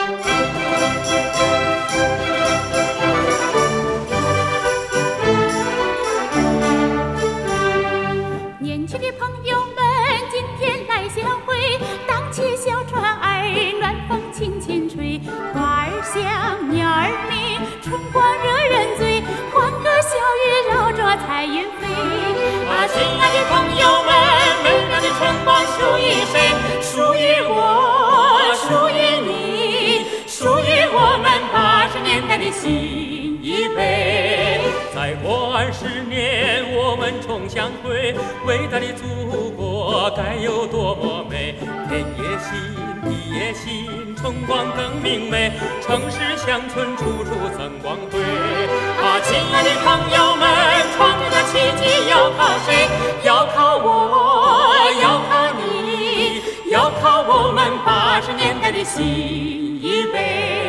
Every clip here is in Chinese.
年轻的朋友们，今天来相会，荡起小船儿，暖风轻轻吹，花儿香，鸟儿鸣，春光惹人醉，欢歌笑语绕着彩云飞。 亲爱的朋友们，美妙的春光属于谁？属于我，属于你，属于我们80年代的新一辈。再过20年，我们重相会，伟大的祖国该有多么美！天也新，地也新，春光更明媚，城市乡村处处增光辉。亲爱的朋友们，创造的奇迹要靠谁？要靠我，要靠你，要靠我们80年代的新一辈。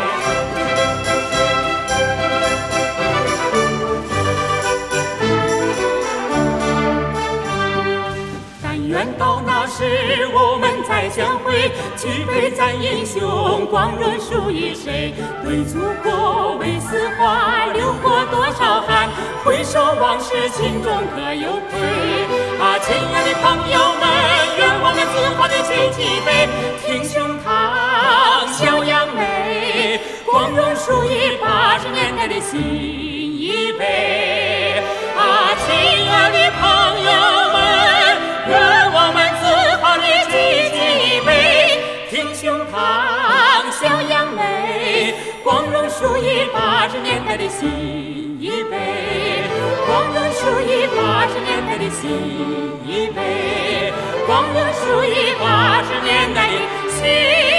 愿到那时我们再相会，举杯赞英雄，光荣属于谁？对祖国为死花，流过多少汗？回首往事，心中可有愧？亲爱的朋友们，愿我们自豪地举起杯，挺胸膛，笑扬眉，光荣属于80年代的新一辈。亲爱的朋友们，愿我们自豪地举起杯，挺胸膛，笑扬眉，光荣属于80年代的新一辈，光荣属于80年代的新一辈，光荣属于80年代的新